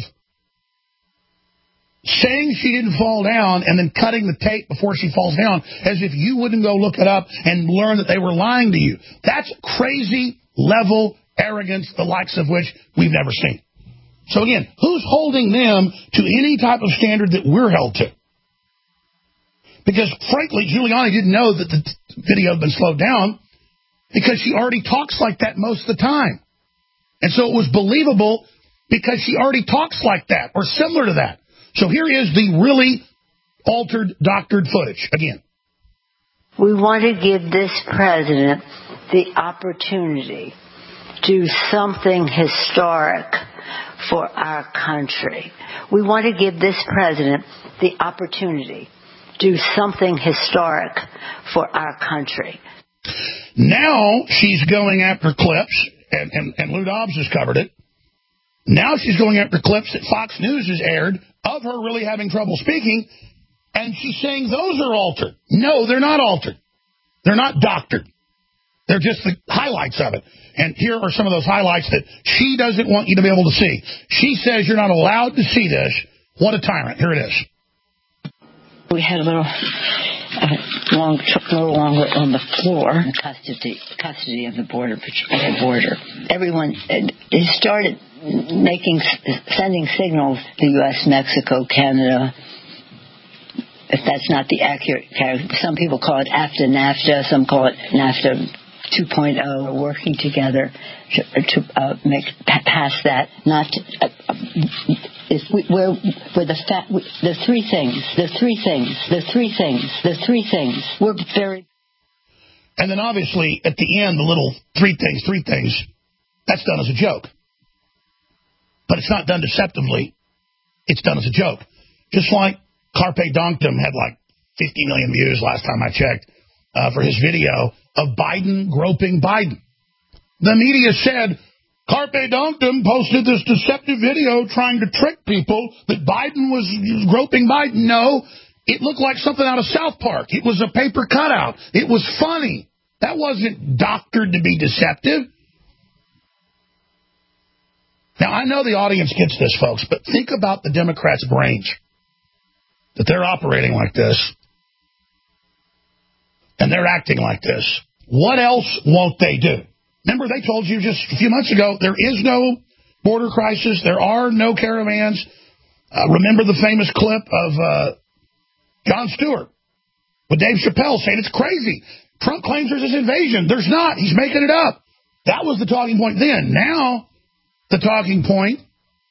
saying she didn't fall down and then cutting the tape before she falls down as if you wouldn't go look it up and learn that they were lying to you. That's crazy level arrogance, the likes of which we've never seen. So again, who's holding them to any type of standard that we're held to? Because frankly, Giuliani didn't know that the video had been slowed down because she already talks like that most of the time. And so it was believable because she already talks like that or similar to that. So here is the really altered, doctored footage again. We want to give this president the opportunity to do something historic for our country. We want to give this president the opportunity to do something historic for our country. Now she's going after clips, and, and, and Lou Dobbs has covered it. Now she's going after clips that Fox News has aired of her really having trouble speaking, and she's saying those are altered. No, they're not altered. They're not doctored. They're just the highlights of it. And here are some of those highlights that she doesn't want you to be able to see. She says you're not allowed to see this. What a tyrant. Here it is. We had a little uh, long, took a little longer on the floor. Custody, custody of the border, uh, border. Everyone uh, started making, sending signals to the U S, Mexico, Canada. If that's not the accurate character, some people call it AFTA, NAFTA. Some call it NAFTA two point oh. We're working together to, to uh, make pass that. Not to, uh, if we, we're, we're the fa- we, the three things, the three things, the three things, the three things. We're very. And then obviously at the end, the little three things, three things. That's done as a joke, but it's not done deceptively. It's done as a joke, just like Carpe Donktum had like fifty million views last time I checked uh, for his video of Biden groping Biden. The media said Carpe Donktum posted this deceptive video trying to trick people that Biden was groping Biden. No, it looked like something out of South Park. It was a paper cutout. It was funny. That wasn't doctored to be deceptive. Now, I know the audience gets this, folks, but think about the Democrats' brains. That they're operating like this, and they're acting like this. What else won't they do? Remember, they told you just a few months ago, there is no border crisis. There are no caravans. Uh, remember the famous clip of uh, Jon Stewart with Dave Chappelle saying it's crazy. Trump claims there's this invasion. There's not. He's making it up. That was the talking point then. Now, the talking point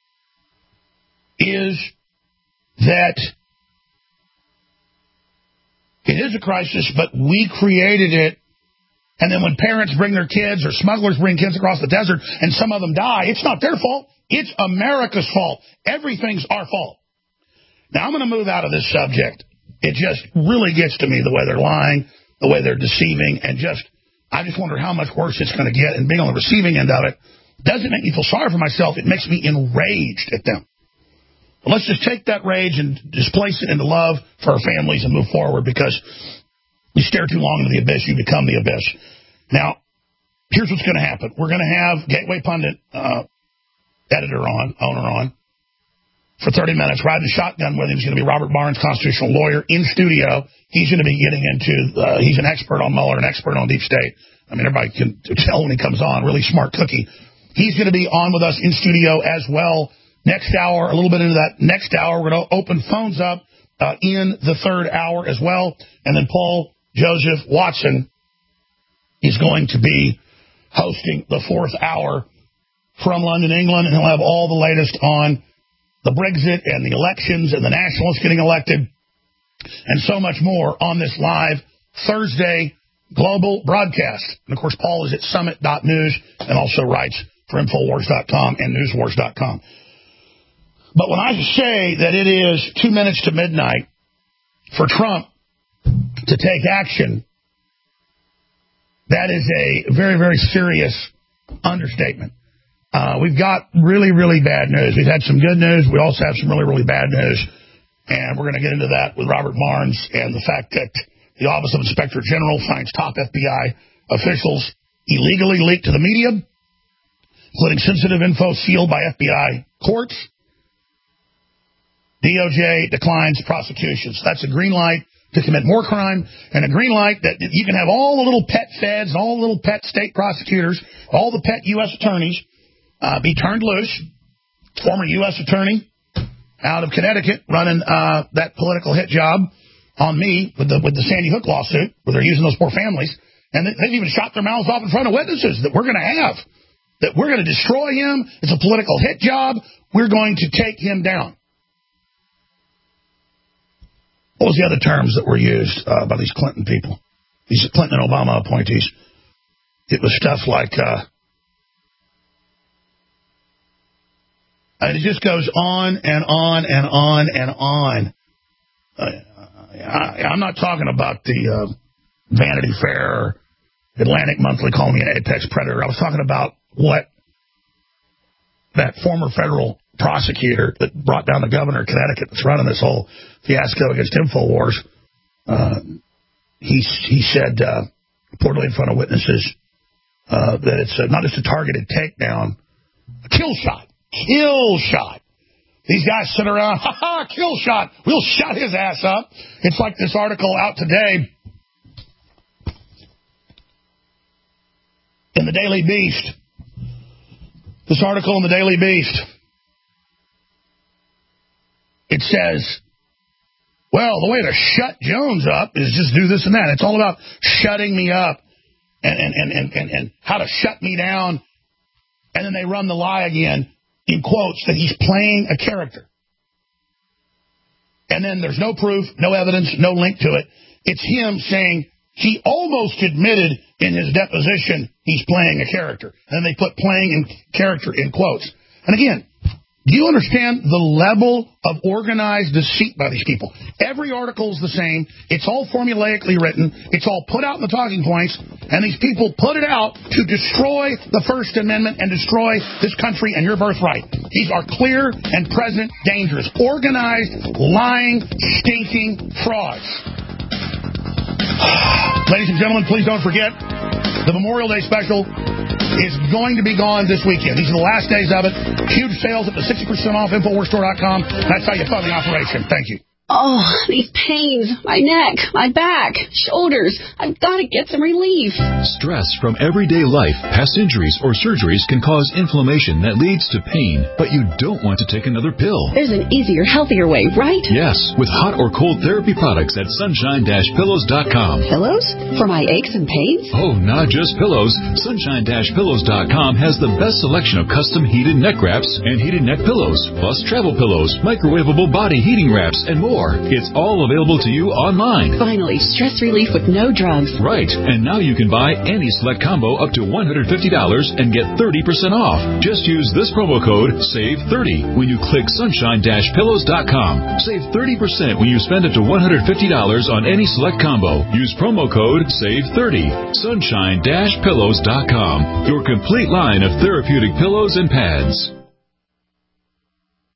is that it is a crisis, but we created it. And then when parents bring their kids or smugglers bring kids across the desert and some of them die, it's not their fault. It's America's fault. Everything's our fault. Now, I'm going to move out of this subject. It just really gets to me the way they're lying, the way they're deceiving, and just, I just wonder how much worse it's going to get. And being on the receiving end of it doesn't make me feel sorry for myself. It makes me enraged at them. But let's just take that rage and displace it into love for our families and move forward, because you stare too long into the abyss, you become the abyss. Now, here's what's going to happen. We're going to have Gateway Pundit uh, editor on, owner on, for thirty minutes, riding shotgun with him. He's going to be Robert Barnes, constitutional lawyer, in studio. He's going to be getting into, uh, he's an expert on Mueller, an expert on Deep State. I mean, everybody can tell when he comes on, really smart cookie. He's going to be on with us in studio as well. Next hour, a little bit into that next hour, we're going to open phones up uh, in the third hour as well. And then Paul Joseph Watson is going to be hosting the fourth hour from London, England, and he'll have all the latest on the Brexit and the elections and the nationalists getting elected and so much more on this live Thursday global broadcast. And, of course, Paul is at summit dot news and also writes for Infowars dot com and Newswars dot com. But when I say that it is two minutes to midnight for Trump to take action, that is a very, very serious understatement. Uh, we've got really, really bad news. We've had some good news. We also have some really, really bad news. And we're going to get into that with Robert Barnes and the fact that the Office of Inspector General finds top F B I officials illegally leaked to the media, including sensitive info sealed by F B I courts. D O J declines prosecutions. That's a green light to commit more crime, and a green light that you can have all the little pet feds, all the little pet state prosecutors, all the pet U S attorneys uh, be turned loose. Former U S attorney out of Connecticut running uh, that political hit job on me with the with the Sandy Hook lawsuit, where they're using those poor families, and they've even shot their mouths off in front of witnesses that we're going to have, that we're going to destroy him. It's a political hit job. We're going to take him down. What was the other terms that were used uh, by these Clinton people, these Clinton and Obama appointees? It was stuff like, uh, and it just goes on and on and on and on. Uh, I, I'm not talking about the uh, Vanity Fair or Atlantic Monthly calling me an apex predator. I was talking about what that former federal prosecutor that brought down the governor of Connecticut that's running this whole fiasco against InfoWars, uh, he, he said, uh, reportedly in front of witnesses, uh, that it's uh, not just a targeted takedown, a kill shot. Kill shot. These guys sit around, ha ha, kill shot. We'll shut his ass up. It's like this article out today in the Daily Beast. This article in the Daily Beast. It says, well, the way to shut Jones up is just do this and that. It's all about shutting me up and, and, and, and, and, and how to shut me down. And then they run the lie again, in quotes, that he's playing a character. And then there's no proof, no evidence, no link to it. It's him saying he almost admitted in his deposition he's playing a character. And they put playing in character in quotes. And again, do you understand the level of organized deceit by these people? Every article is the same. It's all formulaically written. It's all put out in the talking points. And these people put it out to destroy the First Amendment and destroy this country and your birthright. These are clear and present dangers. Organized, lying, stinking frauds. Ladies and gentlemen, please don't forget, the Memorial Day special is going to be gone this weekend. These are the last days of it. Huge sales up to sixty percent off, Infowars Store dot com. That's how you fund the operation. Thank you. Oh, these pains, my neck, my back, shoulders. I've got to get some relief. Stress from everyday life, past injuries, or surgeries can cause inflammation that leads to pain, but you don't want to take another pill. There's an easier, healthier way, right? Yes, with hot or cold therapy products at sunshine dash pillows dot com. Pillows? For my aches and pains? Oh, not just pillows. sunshine dash pillows dot com has the best selection of custom heated neck wraps and heated neck pillows, plus travel pillows, microwavable body heating wraps, and more. It's all available to you online. Finally, stress relief with no drugs. Right. And now you can buy any select combo up to one hundred fifty dollars and get thirty percent off. Just use this promo code save thirty when you click sunshine dash pillows dot com. Save thirty percent when you spend up to one hundred fifty dollars on any select combo. Use promo code save thirty. sunshine dash pillows dot com. Your complete line of therapeutic pillows and pads.